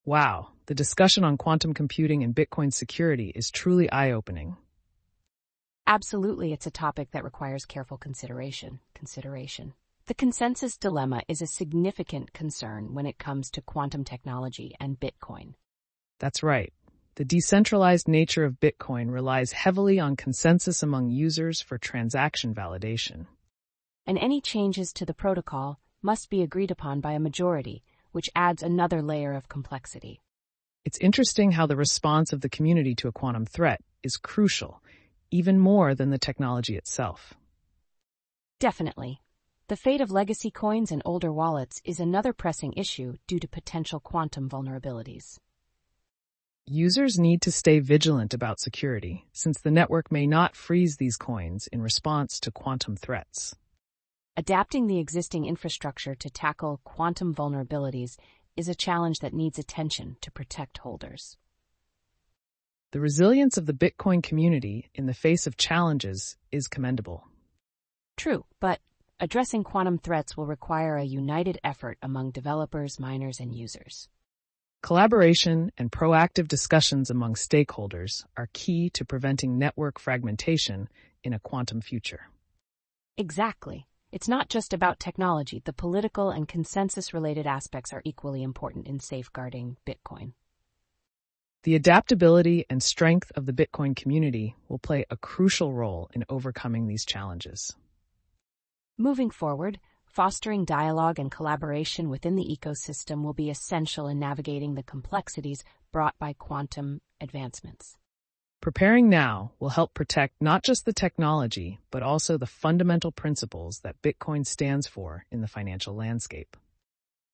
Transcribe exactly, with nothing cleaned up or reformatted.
Wow, the discussion on quantum computing and Bitcoin security is truly eye-opening. Absolutely, it's a topic that requires careful consideration. Consideration. The consensus dilemma is a significant concern when it comes to quantum technology and Bitcoin. That's right. The decentralized nature of Bitcoin relies heavily on consensus among users for transaction validation. And any changes to the protocol must be agreed upon by a majority, which adds another layer of complexity. It's interesting how the response of the community to a quantum threat is crucial, even more than the technology itself. Definitely. The fate of legacy coins and older wallets is another pressing issue due to potential quantum vulnerabilities. Users need to stay vigilant about security, since the network may not freeze these coins in response to quantum threats. Adapting the existing infrastructure to tackle quantum vulnerabilities is a challenge that needs attention to protect holders. The resilience of the Bitcoin community in the face of challenges is commendable. True, but addressing quantum threats will require a united effort among developers, miners, and users. Collaboration and proactive discussions among stakeholders are key to preventing network fragmentation in a quantum future. Exactly. It's not just about technology. The political and consensus-related aspects are equally important in safeguarding Bitcoin. The adaptability and strength of the Bitcoin community will play a crucial role in overcoming these challenges. Moving forward, fostering dialogue and collaboration within the ecosystem will be essential in navigating the complexities brought by quantum advancements. Preparing now will help protect not just the technology, but also the fundamental principles that Bitcoin stands for in the financial landscape.